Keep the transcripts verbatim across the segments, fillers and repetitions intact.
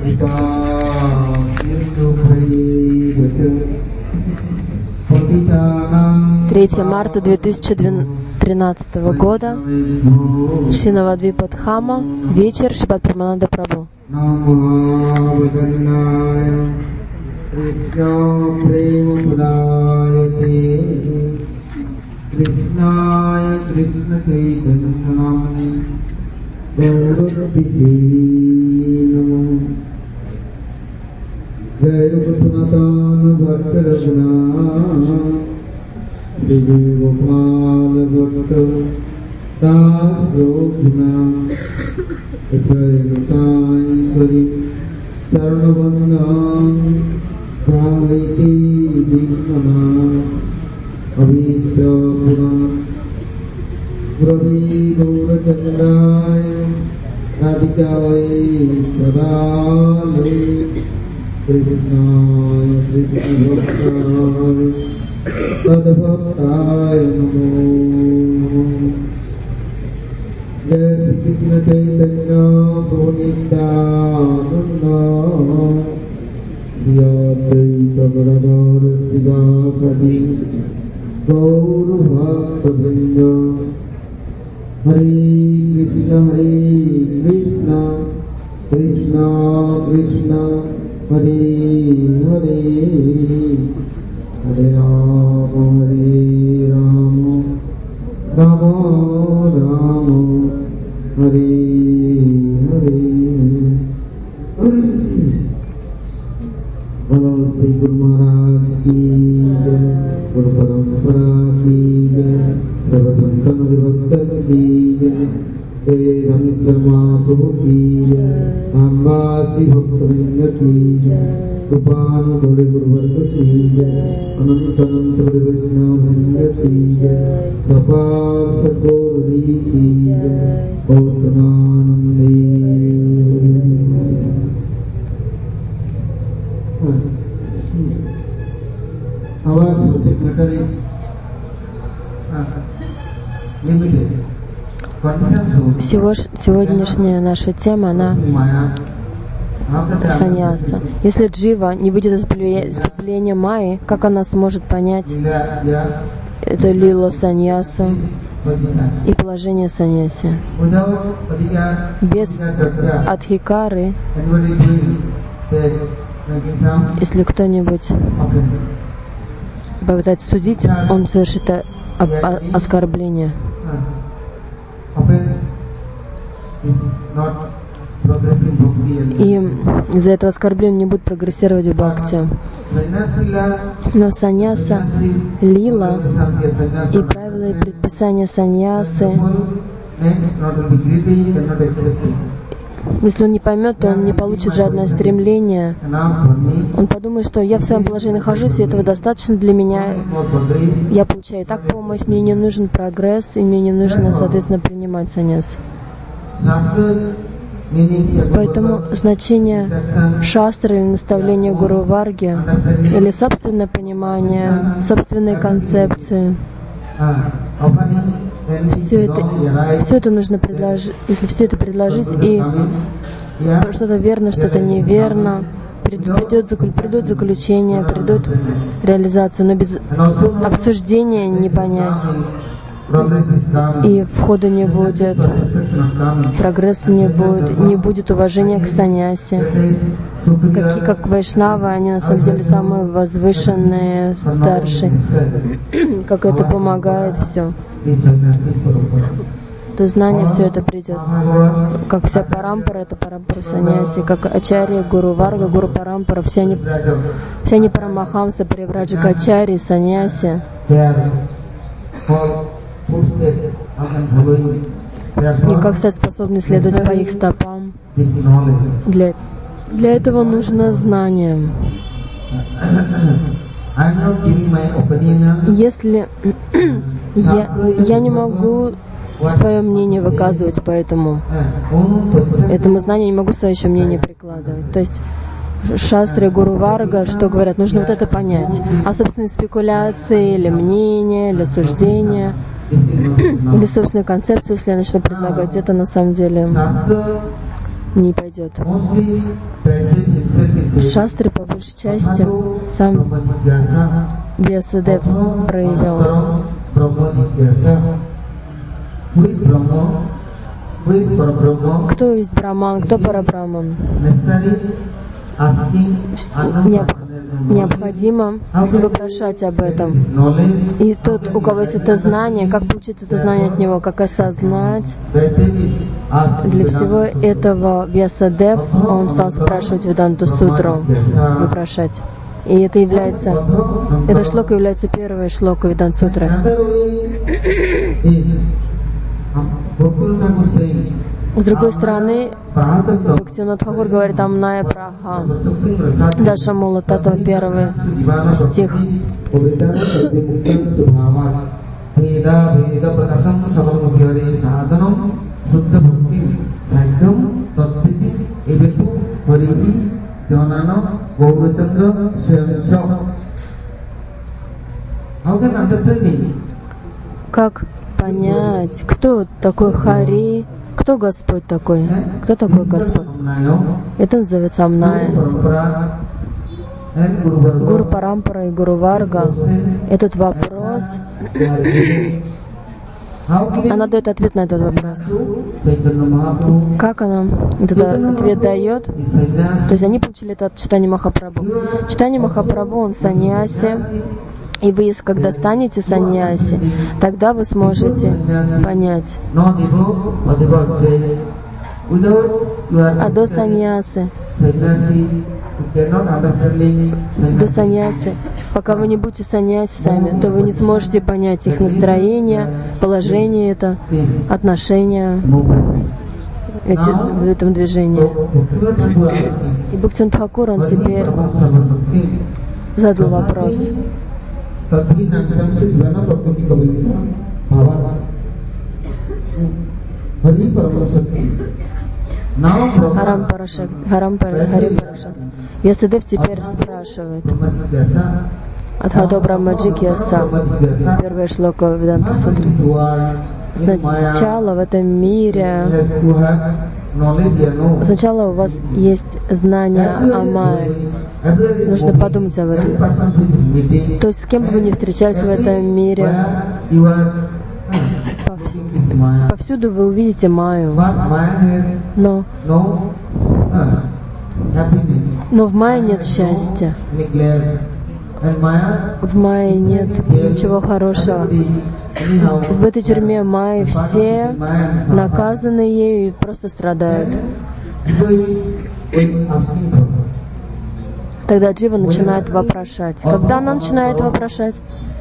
третьего марта две тысячи тринадцатого года, Шри Навадвипа-дхама, вечер, Шримад Парамананда Прабху. Krishnaya Krishna Chaitanya Namani Gaurabhisi Namo Jaya Sanatana Bhatta Raghunatha Shri Gopala Bhatta Das Roghuna Jaya Sai Hari Charnavandam Praliti Dimana Avishta Pura Puravi Gaura Chandaya Radhikaya Sadali Krishnaya Krishna Bhaktaya Tadbhaktaya Namo Jai Krishna Chaitanya Prabhu Nityananda Shri Advaita Gadadhara Sivasadi Gaura Bhakta Vrinda Hare Krishna Hare Krishna Krishna Krishna Hare Hare Hare Rama Hare Rama Rama Rama Hare Hare Bolo Sri Guru Maharaj ki jai, Guru Parampara ki jai, Sarva Santana Vibhakta ki jai, Jai Rameshwar Mahaprabhu ki jai, Ambasi Bhakta ki jai, Rupana Dole Guru Varga ki jai, Ananta Ananta Vaishnava Vrinda ki jai, Sapar Sadguru ki jai, Gautranandi. Our subject matter is uh, limited. Сегодняшняя наша тема, она саньяса. Если джива не будет исправления майи, как она сможет понять это лила саньясу и положение саньяси? Без адхикары, если кто-нибудь попытается судить, он совершит оскорбление. И из-за этого оскорбления не будет прогрессировать в бхакти. Но саньяса, лила и правила и предписания саньясы, если он не поймет, то он не получит жадное стремление. Он подумает, что я в своем положении нахожусь, и этого достаточно для меня. Я получаю и так помощь, мне не нужен прогресс, и мне не нужно, соответственно, принимать саньяс. Поэтому значение шастры или наставления Гуру Варги, или собственное понимание, собственные концепции, Все это, все это нужно предложить, если все это предложить, и что-то верно, что-то неверно, придет, придут заключения, придут реализацию, но без обсуждения не понять. И входа не будет, прогресса не будет, не будет уважения к саньясе. Как, как вайшнавы, они на самом деле самые возвышенные, старшие. Как это помогает все. То знание все это придет. Как вся парампара, это парампара саньяси, как ачарья, гуру варга, гуру парампара, все они, все они парамахамса, привраджика ачарьи, саньяси. И как стать способны следовать по их стопам. Для, для этого нужно знание. Если я, я не могу свое мнение выказывать по этому, этому знанию, не могу свое еще мнение прикладывать. То есть шастры, гуру варга, что говорят, нужно вот это понять. А собственные спекуляции, или мнения, или суждения, или собственную концепцию, если я начну предлагать, это на самом деле не пойдет. Шастры по большей части сам Вьясадев проявил. Кто есть Брахман, кто Парабрахман? Необходимо вопрошать об этом. И тот, у кого есть это знание, как получить это знание от него, как осознать, для всего этого Вьясадев, он стал спрашивать Веданту Сутру, вопрошать. И это является, эта шлока является первой шлокой Веданта Сутры. С другой стороны, Бхактивинод Тхакур говорит о Амная Праха, Даша Мула Татва, первый стих. Как понять, кто такой Хари? Кто Господь такой? Кто такой Господь? Это называется Амная. Гуру Парампара и Гуру Варга. Этот вопрос, она дает ответ на этот вопрос. Как она этот ответ дает? То есть они получили это от Чайтаньи Махапрабху. Чайтанья Махапрабху, он в саньясе. И вы, если когда станете саньяси, тогда вы сможете понять. А до саньясы, до саньясы, пока вы не будете саньяси сами, то вы не сможете понять их настроение, положение это, отношения эти, в этом движении. И Бхактивинод Тхакур, он теперь задал вопрос. Харам Парашакти, Харам Парашакти. Вьясадев теперь спрашивает. Адхато Брахмаджикьяса, первая шлока Веданта Сутры. Сначала в этом мире, сначала у вас есть знание о Майе. Нужно подумать об этом. То есть с кем бы вы ни встречались в этом мире, повсюду вы увидите Майю. Но, но в Майе нет счастья. В Майе нет ничего хорошего. В этой тюрьме Майи все наказаны ею и просто страдают. Тогда Джива начинает вопрошать. Когда она начинает вопрошать?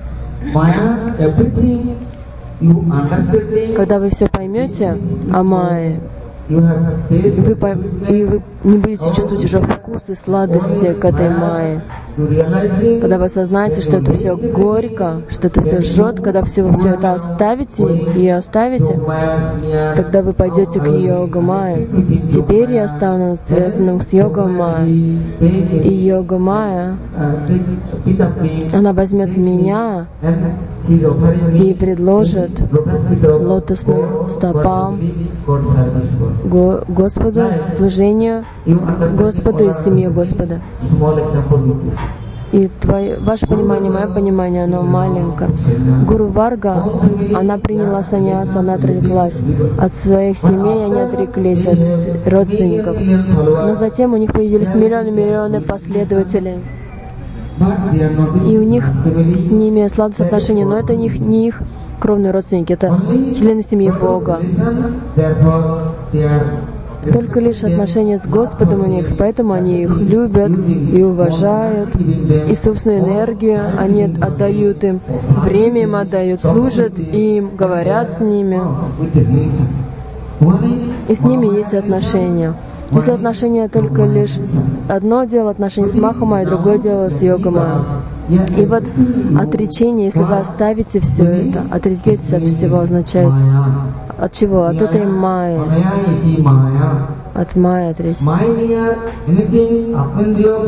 Когда вы все поймете о Майе, и вы, и вы не будете чувствовать уже вкус и сладости к этой Майе. Когда вы осознаете, что это все горько, что это все жжет, когда все, вы все это оставите и оставите, тогда вы пойдете к йога Майе. Теперь я стану связанным с йога Майей. И йога Майя, она возьмет меня и предложит лотосным стопам Господу, служению Господу и семье Господа. И твое, ваше понимание, мое понимание, оно маленькое. Гуру Варга, она приняла саньяс, она отреклась от своих семей, они отреклись от родственников. Но затем у них появились миллионы-миллионы последователей. И у них с ними сладостные отношения, но это не их, не их кровные родственники, это члены семьи Бога. Только лишь отношения с Господом у них, поэтому они их любят и уважают, и собственную энергию они отдают им, время им отдают, служат им, говорят с ними. И с ними есть отношения. Если отношения только лишь одно дело, отношения с Махамайей, другое дело с Йогамайей. И вот отречение, если вы оставите все это, отрекетесь от всего, означает от чего? От этой майи. От майи отречься.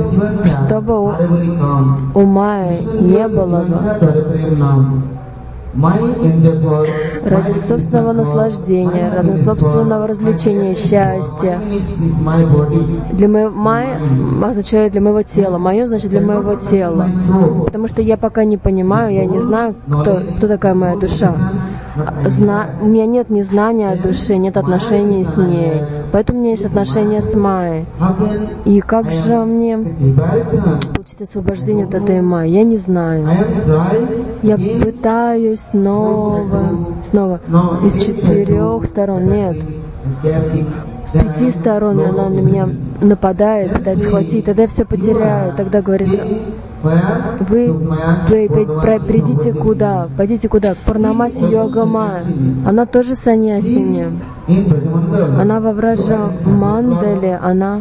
Чтобы у, у майи не было бы ради собственного наслаждения, ради собственного развлечения, счастья. Для моего май означает для моего тела, мое значит для моего тела. Потому что я пока не понимаю, я не знаю, кто, кто такая моя душа. Зна... У меня нет ни знания о душе, нет отношений с ней. Поэтому у меня есть отношения с Майей. И как же мне получить освобождение от этой Майи? Я не знаю. Я пытаюсь снова, снова. Из четырех сторон. Нет. С пяти сторон она на меня нападает, пытается схватить. Тогда я все потеряю. Тогда говорится, вы при, при, при, придите куда? Пойдите куда? К Пурнамаси Йогамая. Она тоже саньясини. Она во Враджа Мандале, она,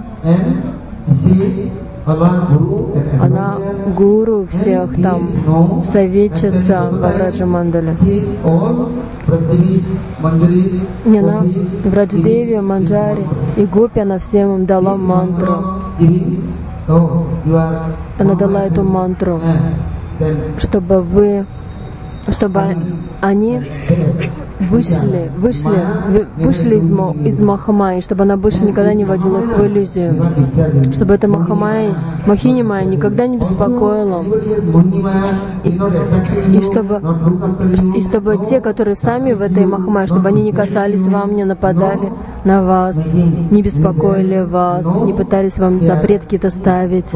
она гуру всех там, советчица во Враджа Мандале. Не, она Врадждеви, Манджари и Гопи, она всем им дала мантру. Она дала эту мантру, чтобы вы, чтобы они вышли, вышли, вышли из, из Махамайи, чтобы она больше никогда не вводила их в иллюзию, чтобы эта Махамайи, Махини Майя никогда не беспокоила, и, и, чтобы, и чтобы те, которые сами в этой Махамайи, чтобы они не касались вам, не нападали на вас, не беспокоили вас, не пытались вам запрет какие-то ставить,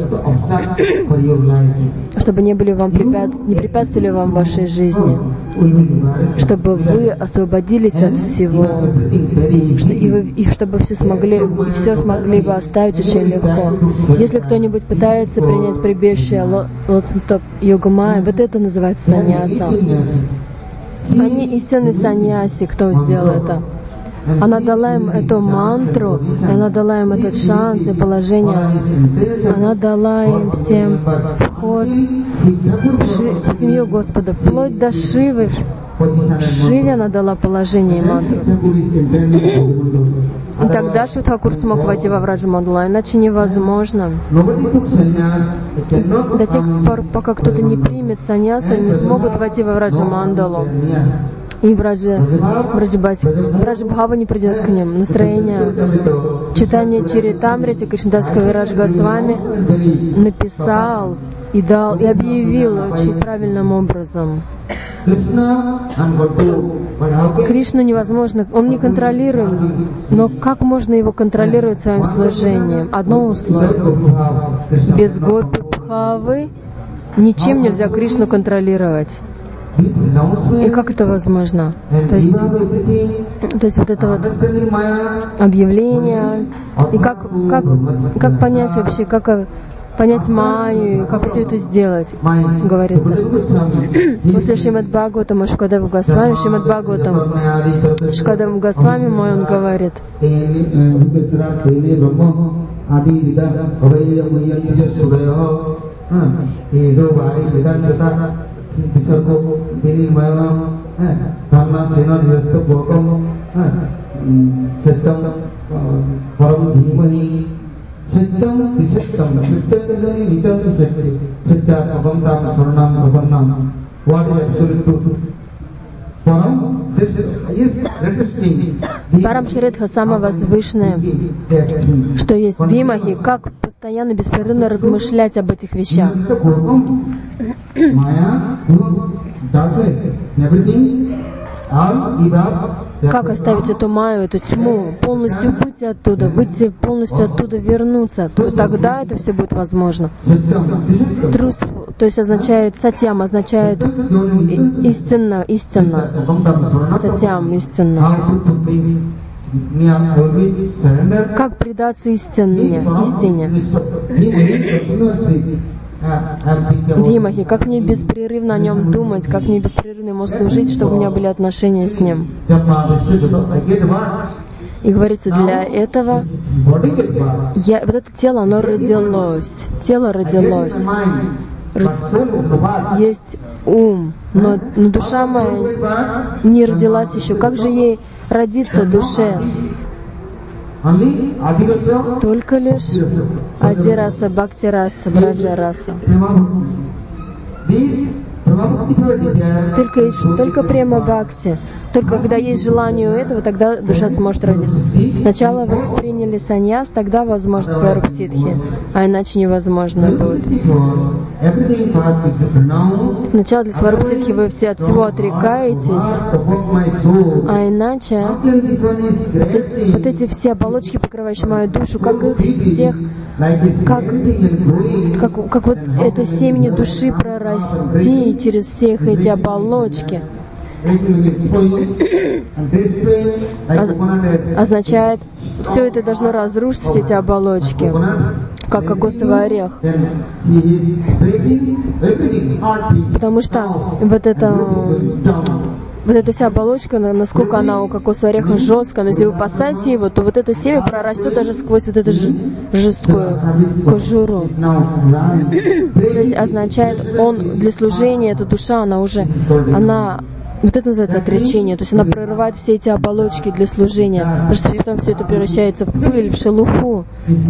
чтобы не были вам препят... не препятствовали вам в вашей жизни, чтобы вы освободились от всего, и, вы, и чтобы все смогли, и все смогли бы оставить очень легко. Если кто-нибудь пытается принять прибежище лотосный стоп Йога Майя, вот это называется саньяса. Они истинные саньяси, кто сделал это. Она дала им эту мантру, она дала им этот шанс и положение. Она дала им всем вход в семью Господа, вплоть до Шивы. Шиве она дала положение и мантру. И тогда Шивтхакур смог войти во Враджа Мандалу, иначе невозможно. До тех пор, пока кто-то не примет саньясу, не смогут войти во Враджа Мандалу. И Враджа, Враджа Бхава не придет к ним. Настроение читания Чаритамрити Кришнадас Кавирадж Госвами написал и дал, и объявил очень правильным образом. Кришну невозможно, он не контролируем, но как можно его контролировать своим служением? Одно условие. Без Гопи Бхавы ничем нельзя Кришну контролировать. И как это возможно? То есть, то есть вот это вот объявление, и как, как, как понять вообще, как понять Майю, как все это сделать, говорится. После Шримад Бхагаватама Шукадева Госвами, Шримад Бхагаватам Шукадева Госвами мой, он говорит, Satyam Visattam, Satyam is Vitam Sati, Satya Abamtam Saranam Abannam. What is absolute truth? Param, this is greatest thing. Парам Шридха самое возвышенное, что есть Димахи, как постоянно, беспрерывно размышлять об этих вещах. Как оставить эту майю, эту тьму, полностью выйти оттуда, выйти полностью оттуда, вернуться. Тогда это все будет возможно. Трус, то есть означает сатьям, означает истинно, истинно. Сатьям, истинно. Как предаться истине, истине? Димахи, как мне беспрерывно о нем думать, как мне беспрерывно ему служить, чтобы у меня были отношения с ним. И говорится, для этого я, вот это тело, оно родилось. Тело родилось. Есть ум, но, но душа моя не родилась еще. Как же ей родиться душе? Только лишь Адираса, Бхактираса, Браджараса. Только, только према бхакти. Только когда есть желание у этого, тогда душа сможет родиться. Сначала вы приняли саньяс, тогда возможно сварупсидхи, а иначе невозможно будет. Сначала для сварупсидхи вы все от всего отрекаетесь, а иначе вот эти все оболочки, покрывающие мою душу, как их всех, как, как, как вот это семени души прорасти через всех эти оболочки, означает, все это должно разрушить, все эти оболочки, как кокосовый орех. Потому что вот это, вот эта вся оболочка, насколько она у кокосового ореха жесткая, но если вы посадите его, то вот это семя прорастет даже сквозь вот эту жесткую кожуру. То есть означает, он для служения, эта душа, она уже, она, вот это называется отречение, то есть она прорывает все эти оболочки для служения, потому что потом все это превращается в пыль, в шелуху.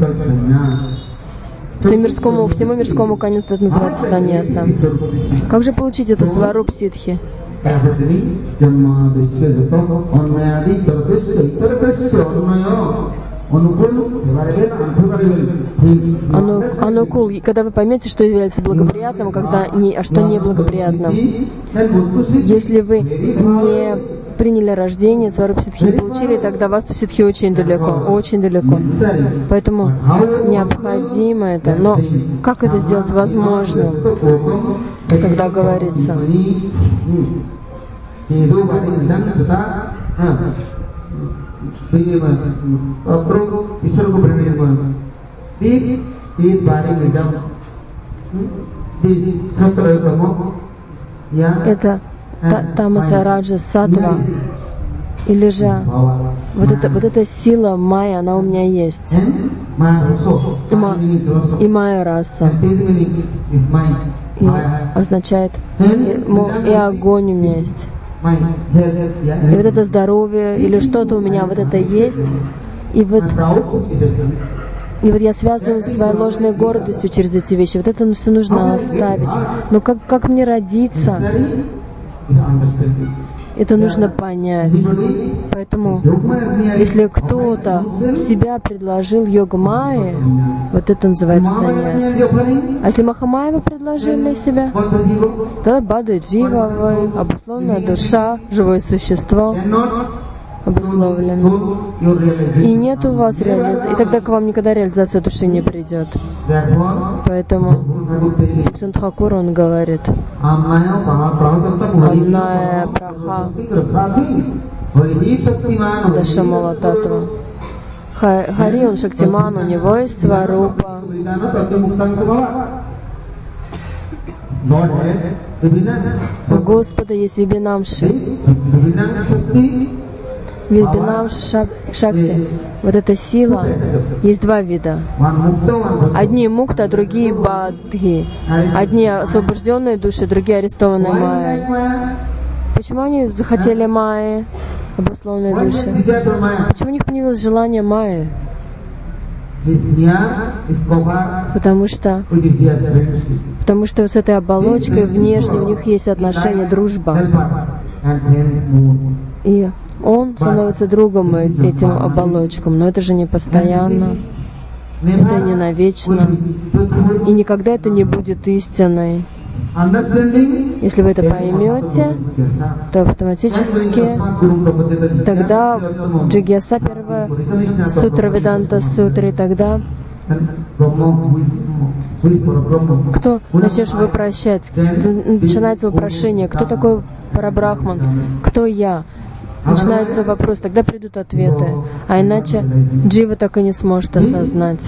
Всему мирскому, всему мирскому конец это называется саньяса. Как же получить это сварупсидхи? Анукул, когда вы поймете, что является благоприятным, когда не, а что неблагоприятным. Если вы не приняли рождение, сварупсидхи не получили, тогда вастусидхи очень далеко, очень далеко. Поэтому необходимо это. Но как это сделать возможным? Когда говорится, это тамаса, раджа, саттва, или же вот эта, вот эта сила майя, она у меня есть. И, ма, и майя раса. И означает, и, и огонь у меня есть. И вот это здоровье, или что-то у меня вот это есть. И вот, и вот я связана со своей ложной гордостью через эти вещи. Вот это все нужно оставить. Но как, как мне родиться? Это нужно понять. Поэтому, если кто-то себя предложил йога-майи, вот это называется саньяс. А если Махамайя предложили себя, то бада джива, обусловленная душа, живое существо, обусловлено. И нет у вас реализации. И тогда к вам никогда реализация души не придет. Поэтому Бхактивинода он говорит, Амная праха Дашамала Татва. Хари, он Шактиман, у него есть сварупа. У Господа есть вибинамши. Вибинамши шакти. Вот эта сила, есть два вида. Одни мукта, другие бадхи. Одни освобожденные души, другие арестованные майей. Почему они захотели майи, обусловленные души? Почему у них появилось желание майи? Потому что, потому что вот с этой оболочкой внешней у них есть отношения, дружба. И он становится другом этим оболочкам, но это же не постоянно, это не навечно, и никогда это не будет истиной. Если вы это поймете, то автоматически тогда Джигьяса, первая сутра Веданта сутра, и тогда кто начнешь вопрощать, начинается вопрошение, кто такой Парабрахман, кто я? Начинается вопрос, тогда придут ответы. А иначе джива так и не сможет осознать.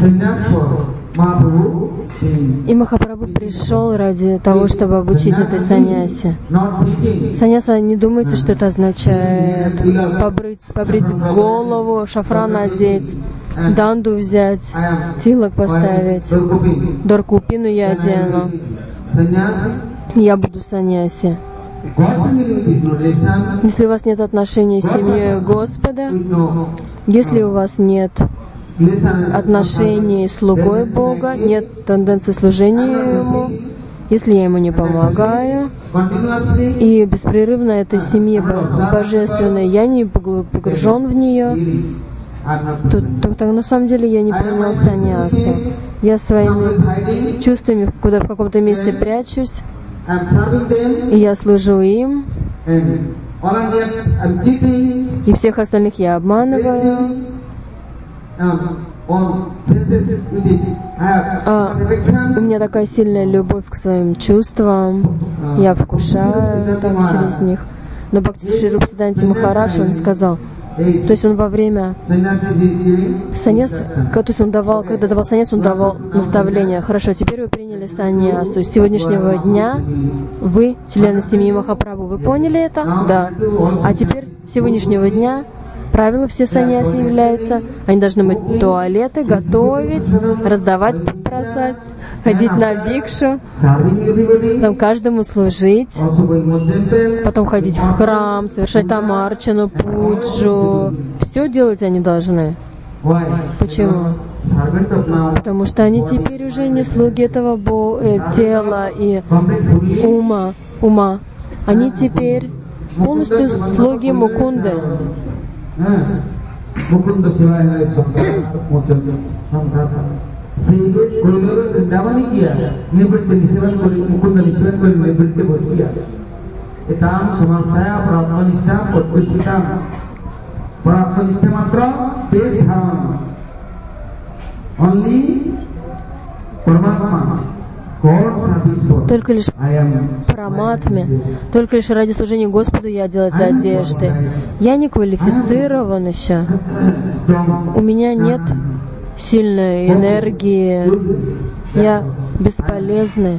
И Махапрабху пришел ради того, чтобы обучить этой саньясе. Саньяса, не думайте, что это означает побрить, побрить голову, шафран надеть, данду взять, тилок поставить, доркупину я одену. Я буду саньяси. Если у вас нет отношений с семьей Господа, если у вас нет отношений с слугой Бога, нет тенденции служения Ему, Если я ему не помогаю, и беспрерывно этой семье божественной я не погружен в нее, то, то, то на самом деле я не принял саньясу. Я своими чувствами куда в каком-то месте прячусь, и я служу им, и всех остальных я обманываю. А, у меня такая сильная любовь к своим чувствам, я вкушаю там через них. Но Бхакти Шри Рупасиданти Махарадж, он сказал, то есть он во время саньяса, то есть он давал, когда давал саньяс, он давал наставления. Хорошо, теперь вы приняли саньясу. С сегодняшнего дня вы члены семьи Махапрабху. Вы поняли это? Да. А теперь с сегодняшнего дня правила все саньяси являются. Они должны мыть туалеты, готовить, раздавать просад, ходить на дикшу, потом каждому служить, потом ходить в храм, совершать там арчану, пуджу. Все делать они должны. Почему? Потому что они теперь уже не слуги этого бо- э, тела и ума, ума. Они теперь полностью слуги Мукунды. मुकुंद सिवाय है संसार मोचन संसार सेवे कोइलोर वृंदावन किया निवृत्त निसेवन कोइ मुकुंद निसेवन कोइ निवृत्त बसिया एताम समर्थया प्राप्तनिष्ठा पद्विष्ठा प्राप्तनिष्ठा मात्र बेस धारण only परमात्मा только лишь праматме, только лишь ради служения Господу я делаю эти одежды. Я не квалифицирован еще. У меня нет сильной энергии. Я бесполезный.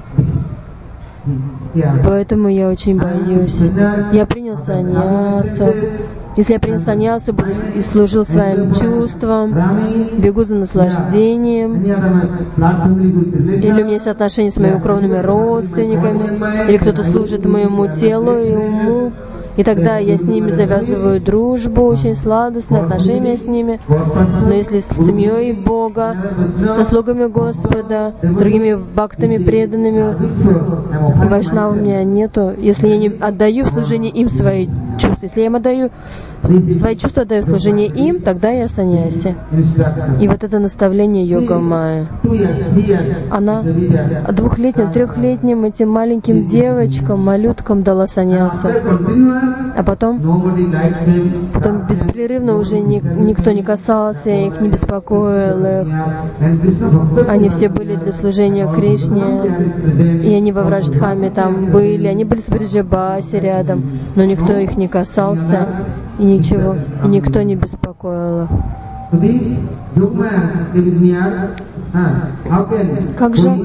Поэтому я очень боюсь. Я принял саньясу. Если я принял саньясу и служил своим чувствам, бегу за наслаждением, или у меня есть отношения с моими кровными родственниками, или кто-то служит моему телу и уму, и тогда я с ними завязываю дружбу, очень сладостные отношения с ними. Но если с семьей Бога, со слугами Господа, другими бхактами, преданными, вайшнавами у меня нету, если я не отдаю в служение им свои чувства, если я им отдаю свои чувства, отдаю в служение им, тогда я саньяси. И вот это наставление Йога Майя. Она двухлетним, трехлетним этим маленьким девочкам, малюткам дала саньясу. А потом, потом беспрерывно уже ни, никто не касался их, не беспокоил их. Они все были для служения Кришне, и они во Врадждхаме там были, они были с Бриджабаси рядом, но никто их не касался, и ничего, и никто не беспокоил их. Как же,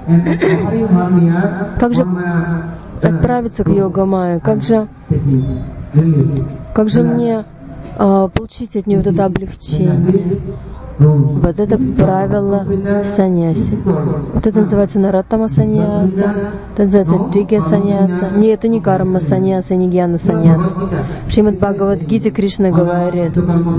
как же отправиться к Йога Майе? Как же, как же мне а, получить от нее вот это облегчение? Вот это правило саньяси. Вот это называется нараттама саньяса, это называется джигья саньяса. Не, это не карма саньяса, не гьяна саньяса. В Шримад Бхагавад-гите Кришна говорит: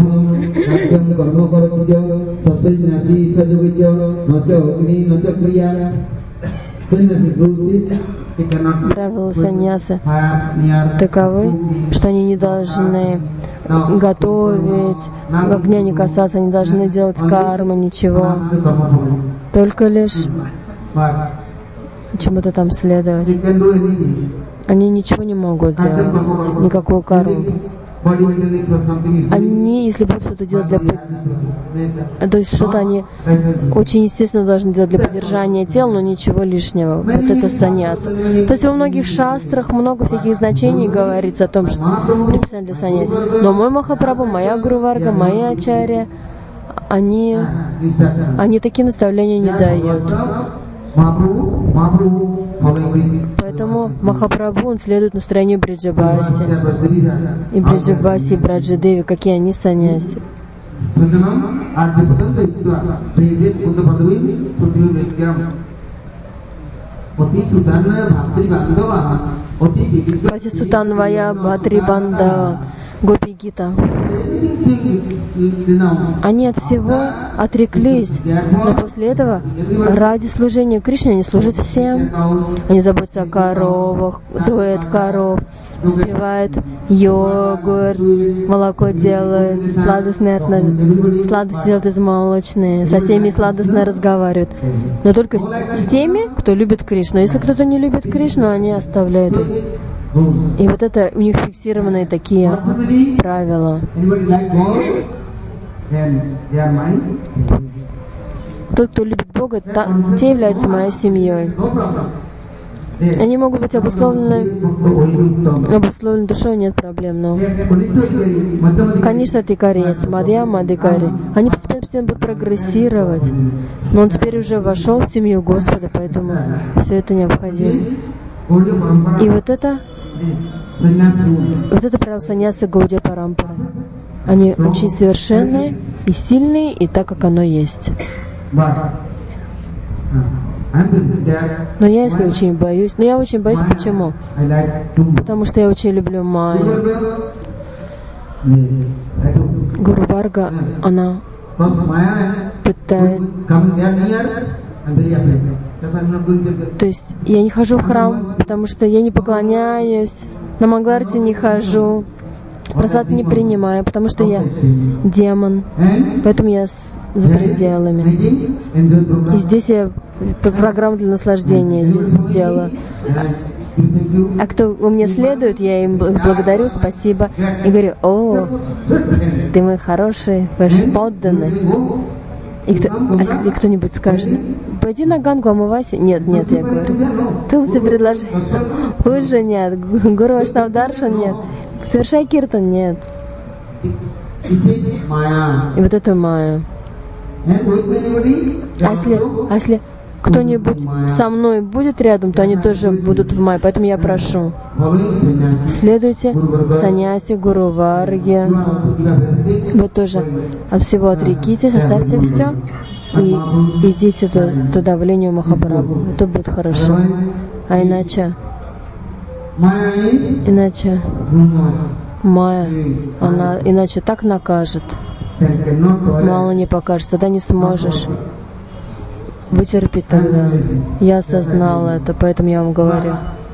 правила саньяса таковы, что они не должны готовить, огня не касаться, не должны делать кармы, ничего. Только лишь чему-то там следовать. Они ничего не могут делать, никакую карму. Они, если будут что-то делать для... То есть что-то они очень естественно должны делать для поддержания тела, но ничего лишнего. Вот это саньяса. То есть во многих шастрах много всяких значений говорится о том, что предписание для саньяси. Но мой Махапрабху, моя Гуру Варга, мои ачарья, они, они такие наставления не дают. Поэтому Махапрабху, он следует настроению Бриджабаси. И Бриджабаси, и Браджадеви, какие они саньяси. Пати Сутанвая Бхатри Бандава. Гопи Гита. Они от всего отреклись, но после этого ради служения Кришне они служат всем. Они заботятся о коровах, доят коров, спевают йогурт, молоко делают, сладостные отношения, сладости делают из молочные, со всеми сладостно разговаривают. Но только с, с теми, кто любит Кришну. Если кто-то не любит Кришну, они оставляют. И вот это у них фиксированные такие правила. Тот, кто любит Бога, та, те являются моей семьей. Они могут быть обусловлены, обусловлены душой, нет проблем, но... Конечно, Тикари есть, Мадья, Мадикари. Они постепенно, постепенно будут прогрессировать. Но он теперь уже вошел в семью Господа, поэтому все это необходимо. И вот это, вот это правило саньясы Гаудия Парампары. Они очень совершенные и сильные, и так, как оно есть. Но я, если очень боюсь, но я очень боюсь, почему? Потому что я очень люблю Майю. Гуру Варга, она пытает... То есть я не хожу в храм, потому что я не поклоняюсь, на Мангаларти не хожу, прасад не принимаю, потому что я демон, поэтому я с, за пределами. И здесь я программу для наслаждения здесь делаю. А, а кто у меня следует, я им благодарю, спасибо. И говорю: о, ты мой хороший, ваш подданный. И, кто, а если кто-нибудь скажет: пойди на Гангу, омывайся. Нет, нет, я говорю. Ты лучше предложи. Уже нет. Гуру Вашнавдаршан нет. Совершай киртан, нет. И вот это майя. А если, а если кто-нибудь со мной будет рядом, то они тоже будут в майе. Поэтому я прошу, следуйте саньяси, Гуру Варге. Вы тоже от всего отрекитесь, оставьте все и идите туда, в линию Махапрабху. Это будет хорошо. А иначе, иначе майя, она иначе так накажет. Мало не покажет, тогда не сможешь вытерпеть тогда. Я осознала это, поэтому я вам говорю.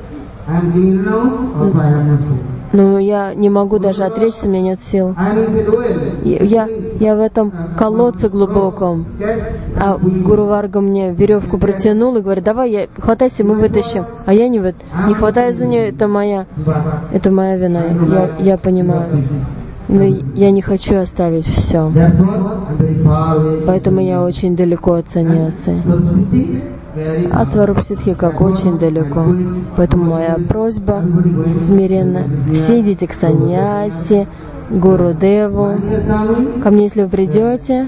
Но я не могу даже отречься, у меня нет сил. Я, я в этом колодце глубоком. А Гуру Варга мне веревку протянул и говорит: давай, я, хватайся, мы вытащим. А я не, вот, не хватаюсь за нее, это моя, это моя вина. Я, я понимаю. Но я не хочу оставить все. Поэтому я очень далеко от саньясы. А Сварупсидхи как очень далеко. Поэтому моя просьба смиренно: все идите к саньясе, Гуру Деву. Ко мне, если вы придете,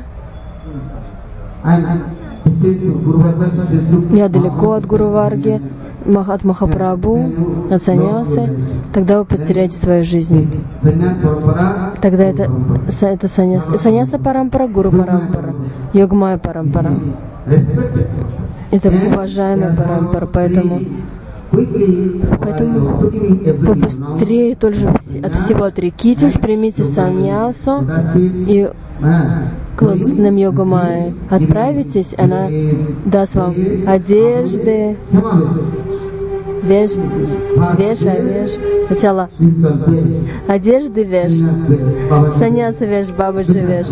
я далеко от Гуру Варги, от Махапрабху, от саньясы, тогда вы потеряете свою жизнь. Тогда это, это саньяса, саньяса Парампара, Гуру Парампара, Йогмая Парампара. Это уважаемая Парампара, поэтому, поэтому побыстрее тоже от всего отрекитесь, примите саньясу и к лотосным Йогмае отправитесь, она даст вам одежды, веш, веш, а веш. Сначала одежды веш, саньяса веш, бабаджи веш.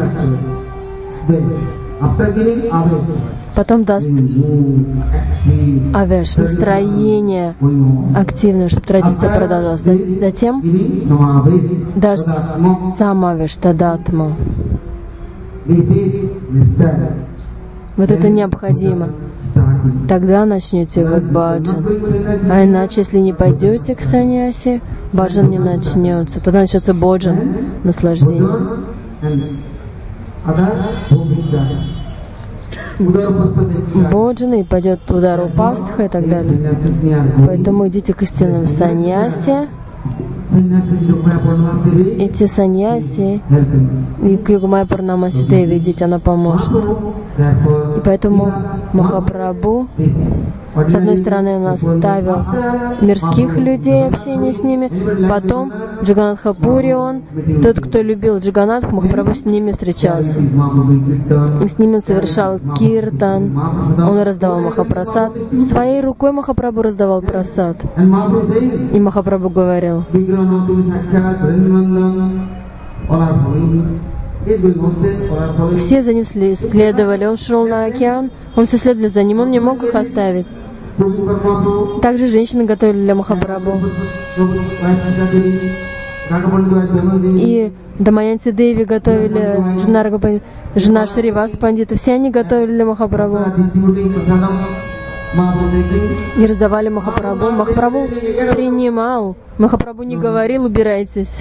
Потом даст авеш, настроение активное, чтобы традиция продолжалась. Затем даст сам авеш, тадатму. Вот это необходимо. Тогда начнете вот баджан. А иначе, если не пойдете к саньясе, баджан не начнется. Тогда начнется боджан, наслаждение. Боджан, и пойдет удар Упастха и так далее. Поэтому идите к истинным саньясе. Эти саньяси и к Йогмая Парнамаси Деви идите, она поможет. И поэтому Махапрабху С одной стороны, он оставил мирских людей, общение с ними. Потом Джаганатха Пури, он, тот, кто любил Джаганатху, Махапрабху с ними встречался. И с ними он совершал киртан, он раздавал Махапрасад. Своей рукой Махапрабху раздавал прасад. И Махапрабху говорил: все за ним следовали, он шел на океан, он все следовали за ним, он не мог их оставить. Также женщины готовили для Махапрабху. И Дамаянти Деви готовили, жена, Рагапани, жена Шривас Пандита, все они готовили для Махапрабху. И раздавали Махапрабху. Махапрабху принимал. Махапрабху не говорил: убирайтесь.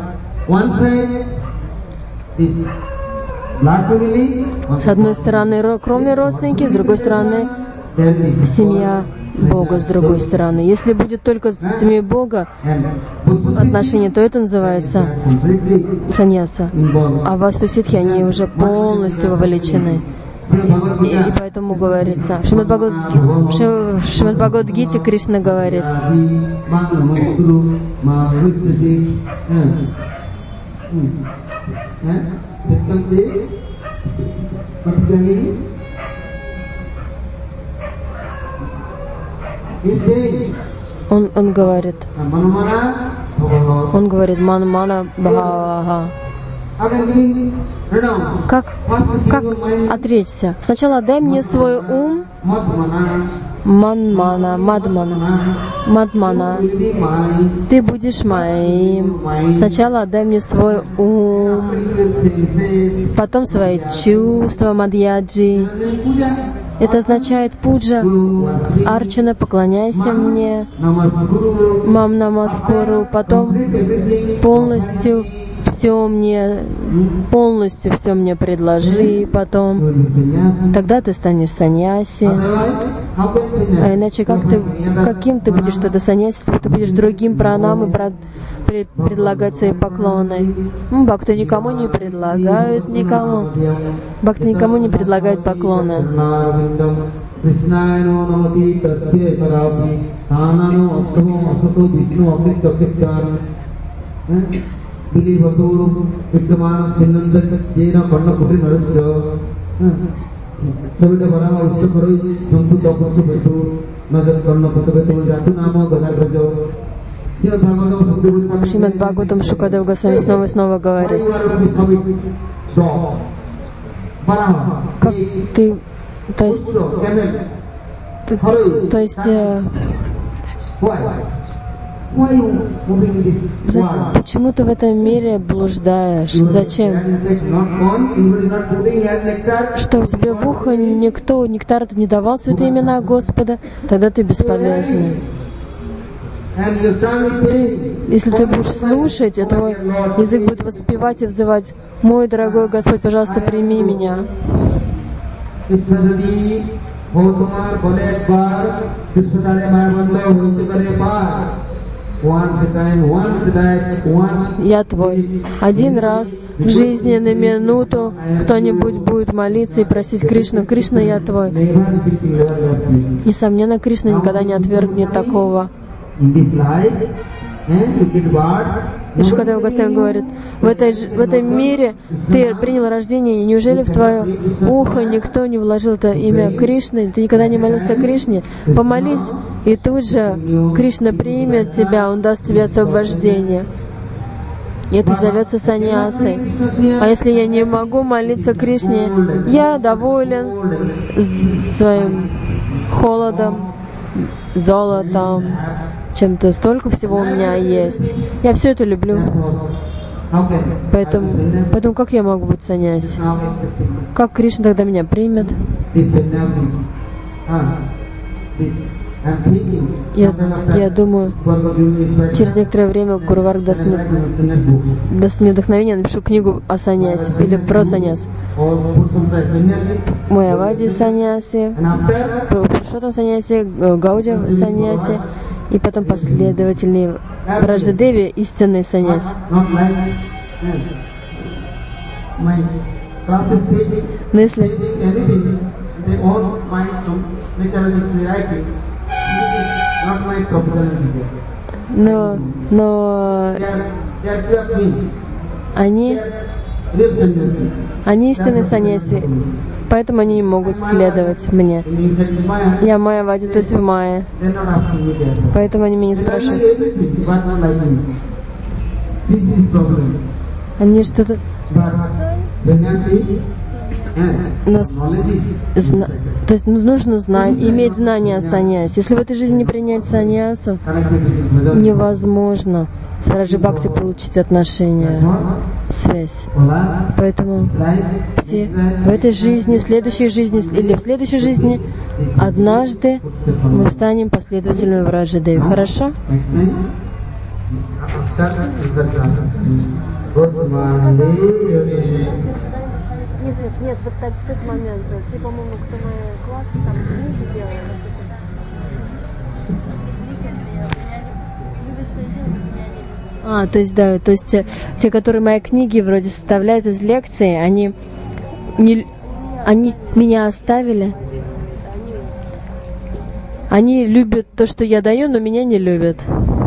С одной стороны кровные родственники, с другой стороны семья Бога, с другой стороны. Если будет только с семьей Бога отношения, то это называется саньяса. А васу-ситхи, они уже полностью вовлечены. И, и поэтому говорится, в Шримад Бхагавад-гите Кришна говорит: он, он говорит, он говорит, ман-мана бхавага. Как, как отречься? Сначала отдай мне свой ум, манмана, мадмана, мадмана. Ты будешь моим. Сначала отдай мне свой ум, потом свои чувства, мадьяджи. Это означает пуджа, арчана, поклоняйся мне, мам намаскуру, потом полностью все мне, полностью все мне предложи, потом тогда ты станешь саньяси. А иначе как ты, каким ты будешь тогда саньяси, если ты будешь другим пранам и брат, пред, предлагать свои поклоны? Ну, бхакты никому не предлагают, никому. Бхакты никому не предлагают поклоны. Шримад Бхагаватам Шукадев Госвами снова и снова говорит: как ты, то есть, ты, то есть, э, почему ты в этом мире блуждаешь? Зачем? Что у тебя в ухо никто, нектар не давал святые имена Господа? Тогда ты бесполезный. Ты, если ты будешь слушать, а твой язык будет воспевать и взывать: мой дорогой Господь, пожалуйста, прими меня. Я твой. Один раз в жизни на минуту кто-нибудь будет молиться и просить Кришну: Кришна, я твой. Несомненно, Кришна никогда не отвергнет такого. И Шукадев Госвами говорит: в, этой, в этом мире ты принял рождение, и неужели в твое ухо никто не вложил это имя Кришны? Ты никогда не молился Кришне? Помолись, и тут же Кришна примет тебя, Он даст тебе освобождение. И это зовется саньясой. А если я не могу молиться Кришне, я доволен своим холодом, золотом, чем-то, столько всего у меня есть. Я все это люблю. Поэтому, поэтому как я могу быть саньяси? Как Кришна тогда меня примет? Я, я думаю, через некоторое время Гуруварг даст мне, даст мне вдохновение, напишу книгу о саньясе или про саньяс. Майявади саньяси, Пурушоттам саньяси, Гаудия саньяси, и потом последовательные Раджадеви, истинные саньяси. Но если, their own mind to make a writing. Not my proposal. Но, но They are, they are pure clean. они, Real sannyasis. они истинные саньяси, поэтому они не могут следовать мне. In the Maya, Я майявади, то есть в мае, they are not asking me that. поэтому они меня не They are like спрашивают. everything, but not like me. This is problem. Они что-то... But sannyasis, eh, Но с- knowledge is зна- То есть ну, нужно знать, иметь знания о саньясе. Если в этой жизни не принять саньясу, connected with Bhajan. невозможно с Раджа Бхакти получить отношения, связь. Поэтому все в этой жизни, в следующей жизни или в следующей жизни однажды мы станем последователями Враджа Деви. Хорошо? Next time, start with the class. Good morning. Нет, нет, нет, вот так, тот момент, те, по-моему, кто мои классы, там книги делали. А, то есть, да, то есть те, те, которые мои книги вроде составляют из лекции, они, не, они меня оставили. Они любят то, что я даю, но меня не любят.